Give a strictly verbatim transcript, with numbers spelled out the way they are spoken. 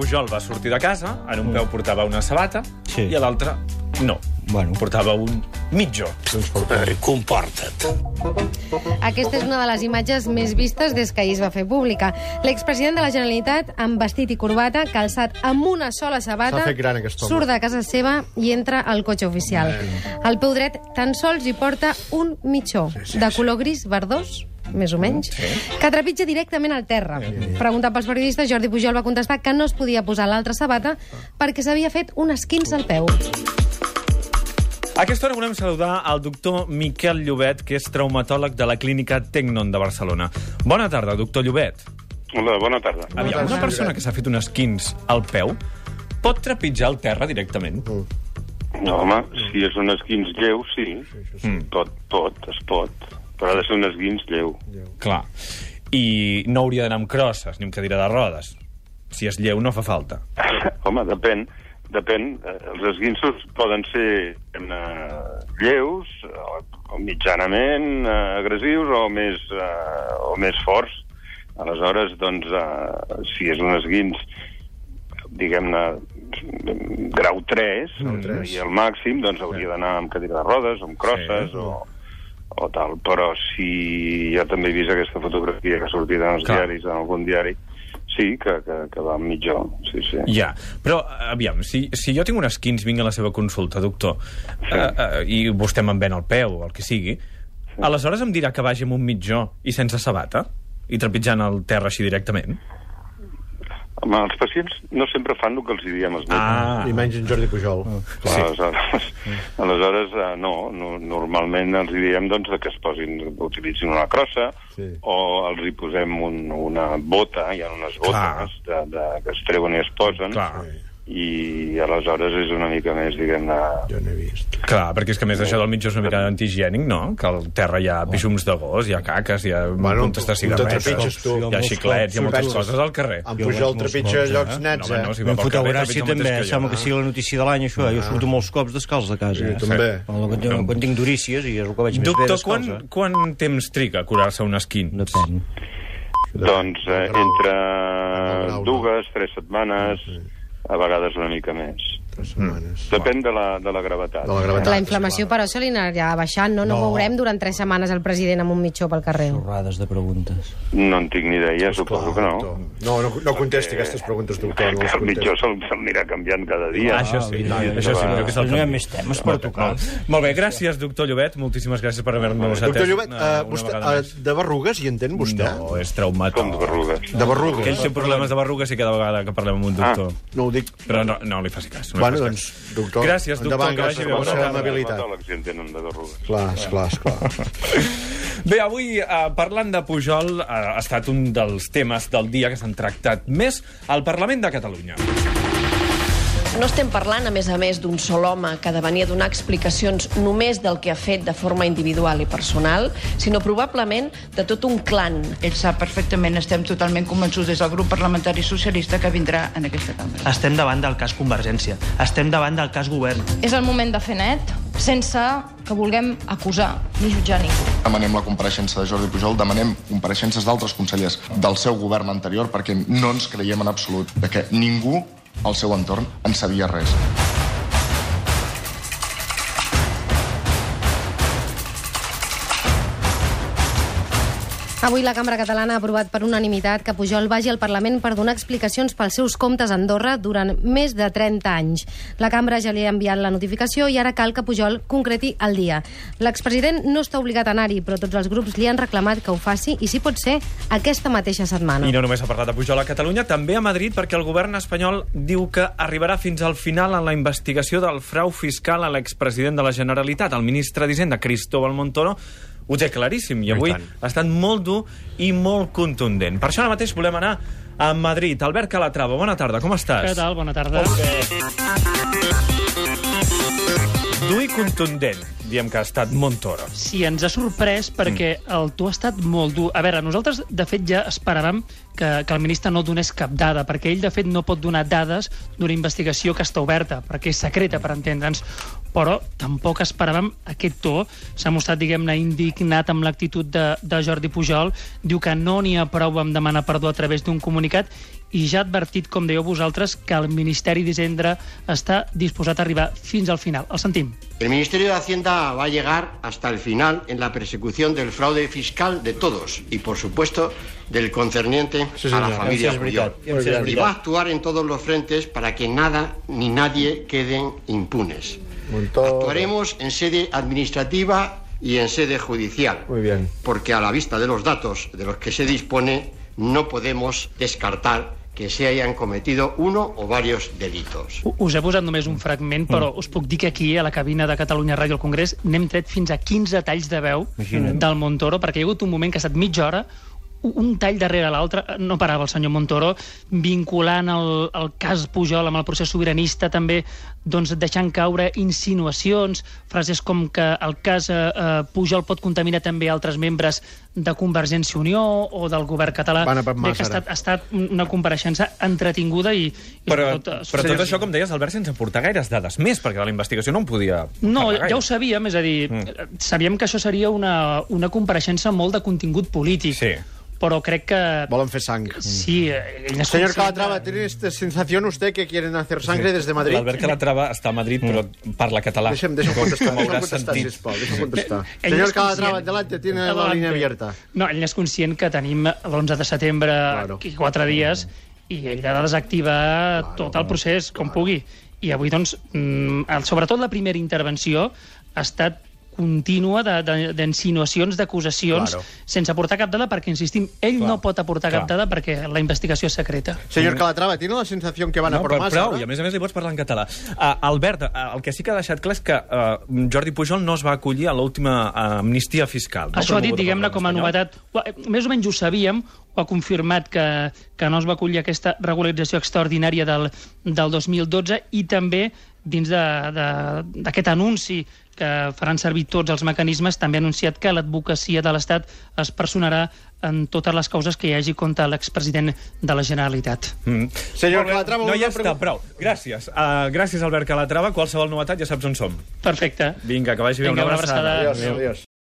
Pujol va sortir de casa, en un peu portava una sabata Sí. i a l'altre no. Bueno. Portava un mitjó. Eh, comporta't. Aquesta és una de les imatges més vistes des que ahir es va fer pública. L'expresident de la Generalitat, amb vestit i corbata, calçat amb una sola sabata, S'ha fet gran, aquest home. surt de casa seva i entra al cotxe oficial. Al peu dret tan sols hi porta un mitjó, de color gris verdós, més o menys, que trepitja directament al terra. Preguntat pels periodistes, Jordi Pujol va contestar que no es podia posar l'altra sabata perquè s'havia fet un esquinç al peu. A aquesta hora volem saludar el doctor Miquel Llobet, que és traumatòleg de la clínica Tecnon de Barcelona. Bona tarda, doctor Llobet. Hola, bona tarda. Aviam, una persona que s'ha fet un esquinç al peu pot trepitjar el terra directament? No, home, si és un esquinç lleu, sí. Mm. Pot, pot, es pot. Però ha de ser un esquinç lleu. Clar. I no hauria d'anar amb crosses ni amb cadira de rodes. Si és lleu, no fa falta. Home, depèn. Depèn. Eh, Els esquinços poden ser eh, lleus, o, o mitjanament eh, agressius, o més, eh, o més forts. Aleshores, doncs, eh, si és un esquinç, diguem-ne, grau tres, i el màxim, doncs hauria d'anar amb cadira de rodes, amb crosses, Sí. o, o tal. Però si ja també he vist aquesta fotografia que ha sortit en els Clar. diaris, en algun diari, sí, que, que, que va amb mitjó, sí, sí. Ja, però, aviam, si, si jo tinc un esquinç, vinc a la seva consulta, doctor, sí. eh, eh, i vostè me'n ven el peu, o el que sigui, sí. Aleshores em dirà que vagi amb un mitjó i sense sabata? I trepitjant el terra així directament? Home, els pacients no sempre fan el que els hi diem els metges. Ah, I menys en Jordi Pujol. Clar, sí. Aleshores, aleshores eh, no, no, normalment els hi diem doncs, que es posin, utilitzin una crossa, Sí. o els hi posem un, una bota, hi ha unes botes de, de, que es treuen i es posen, clar. i aleshores és una mica més, diguem-ne... Jo n'he vist. Clar, perquè és que a més això del mitjó és una mica antihigiènic, no? Que al terra hi ha pixums de gos, hi ha caques, hi ha Bueno, puntes de on te cigarretes, trepitges tu? hi ha xiclets, hi ha moltes coses al carrer. En Pujol trepitja llocs nets, No, home, no, eh? si va En pel carrer, fotogràcia trepitja el també, mateix que jo. sembla que sigui la notícia de l'any, això. Jo surto molts cops descalç de casa. Sí, eh? també. Quan, quan, quan tinc durícies, i és el que veig més bé Doctor, descalç. quan, eh? quan temps triga a curar-se un esquinç? Depèn. Doncs eh, entre grau, no? dues, tres setmanes, a vegades una mica més. Tres setmanes. Depèn de la, de la gravetat. De la gravetat. La inflamació, però, se li anirà baixant, no? No, No. veurem durant tres setmanes el president amb un mitjó pel carrer. Xorrades de preguntes. No en tinc ni idea, Clar, suposo que no. doctor. No, no, no contesti aquestes preguntes, doctor. No les El mitjó contesti. se'l se'l anirà canviant cada dia. Ah, això sí, no, això sí, va. que és el No hi ha canvi. més temes per tocar. Molt, molt bé, gràcies, doctor Llobet. Moltíssimes gràcies per haver-nos atès. Doctor Llobet, una- uh, una vostè, vegada uh, més. de berrugues hi entén vostè? No, és Com traumatòleg. de berrugues. De berrugues. Aquell té problemes de berrugues i cada vegada que parlem amb un doctor. No ho dic. Però no, no li faci cas. No li Bueno, faci doncs, cas. doctor, Gràcies, doctor, endavant, que vagi gràcies bé. per la Bona seva tarda. amabilitat. Dermatòlegs hi entenen de berrugues. Clar, esclar, esclar. Bé, avui, eh, parlant de Pujol, eh, ha estat un dels temes del dia que s'han tractat més al Parlament de Catalunya. No estem parlant, a més a més, d'un sol home que ha de venir a donar explicacions només del que ha fet de forma individual i personal, sinó probablement de tot un clan. Ell sap perfectament, estem totalment convençuts des del grup parlamentari socialista que vindrà en aquesta cambra. Estem davant del cas Convergència. Estem davant del cas Govern. És el moment de fer net, sense que vulguem acusar ni jutjar ningú. Demanem la compareixença de Jordi Pujol, demanem compareixences d'altres consellers del seu govern anterior perquè no ens creiem en absolut de que ningú al seu entorn en sabia res. Avui la Cambra Catalana ha aprovat per unanimitat que Pujol vagi al Parlament per donar explicacions pels seus comptes a Andorra durant més de trenta anys. La Cambra ja li ha enviat la notificació i ara cal que Pujol concreti el dia. L'expresident no està obligat a anar-hi, però tots els grups li han reclamat que ho faci i, si pot ser, aquesta mateixa setmana. I no només ha parlat de Pujol a Catalunya, també a Madrid, perquè el govern espanyol diu que arribarà fins al final en la investigació del frau fiscal a l'expresident de la Generalitat. El ministre d'Hisenda, Cristóbal Montoro, ho té claríssim, i avui ha estat molt dur i molt contundent. Per això ara mateix volem anar a Madrid. Albert Calatrava, bona tarda, com estàs? Què tal? Bona tarda. Dur i contundent, diem que ha estat Montoro. Sí, ens ha sorprès perquè el to ha estat molt dur. A veure, nosaltres, de fet, ja esperàvem que, que el ministre no donés cap dada, perquè ell, de fet, no pot donar dades d'una investigació que està oberta, perquè és secreta, per entendre'ns. però tampoc esperàvem aquest to. S'ha mostrat, diguem-ne, indignat amb l'actitud de, de Jordi Pujol. Diu que no n'hi ha prou amb demanar perdó a través d'un comunicat i ja ha advertit, com dèieu vosaltres, que el Ministeri d'Hisenda està disposat a arribar fins al final. El sentim. El Ministerio de Hacienda va a llegar hasta el final en la persecución del fraude fiscal de todos y, por supuesto, del concerniente sí, a la señor. familia Sí, Pujol. Y va a actuar en todos los frentes para que nada ni nadie queden impunes. Montoro. Actuaremos en sede administrativa y en sede judicial. Muy bien. Porque a la vista de los datos de los que se dispone, no podemos descartar que se hayan cometido uno o varios delitos. Us he posat només un fragment, però us puc dir que aquí, a la cabina de Catalunya Ràdio al Congrés, n'hem tret fins a quinze talls de veu Imagina't. del Montoro, perquè hi ha hagut un moment que ha estat mitja hora, un tall darrere l'altre, no parava el senyor Montoro, vinculant el, el cas Pujol amb el procés sobiranista, també doncs, deixant caure insinuacions, frases com que el cas eh, Pujol pot contaminar també altres membres de Convergència i Unió o del govern català. Bé, que ha estat, ha estat una compareixença entretinguda i... i però, tot, però tot això, com deies, Albert, sense aportar gaires dades més, perquè la investigació no en podia... No, ja ho sabíem, és a dir, mm. sabíem que això seria una, una compareixença molt de contingut polític. Sí. Pero creo que... Volen fer sang. Sí. Señor Calatrava, ¿tiene esta sensación usted que quieren hacer sangre sí. desde Madrid? L'Albert Calatrava està a Madrid, però parla català. Deixa'm, deixa'm contestar, deixa'm contestar, sisplau. Deixa'm contestar. Ell Señor Calatrava, adelante, tiene adelante. la línia abierta. No, ell és conscient que tenim l'onze de setembre, claro. quatre dies, i ell ha de desactivar claro, tot el procés, claro. com pugui. I avui, doncs, sobretot la primera intervenció ha estat contínua d'insinuacions, d'acusacions, claro. sense aportar cap dada, perquè, insistim, ell Clar. no pot aportar Clar. cap dada perquè la investigació és secreta. Señor Calatrava, ¿tiene la sensación que van no, a por però, más? Prou, i a més a més li pots parlar en català. Uh, Albert, uh, el que sí que ha deixat clar és que uh, Jordi Pujol no es va acollir a l'última uh, amnistia fiscal. No? Això ha dit, diguem-ne, com a novetat. Més o menys ho sabíem, ho ha confirmat que, que no es va acollir aquesta regularització extraordinària del, del dos mil dotze i també dins d'aquest anunci que faran servir tots els mecanismes, també ha anunciat que l'advocacia de l'Estat es personarà en totes les causes que hi hagi contra l'expresident de la Generalitat. Mm. Senyor Calatrava... No, ja està, prou. Gràcies. Uh, gràcies, Albert Calatrava. Qualsevol novetat ja saps on som. Perfecte. Vinga, que vagi bé. Vinga, una abraçada. Adiós, adiós.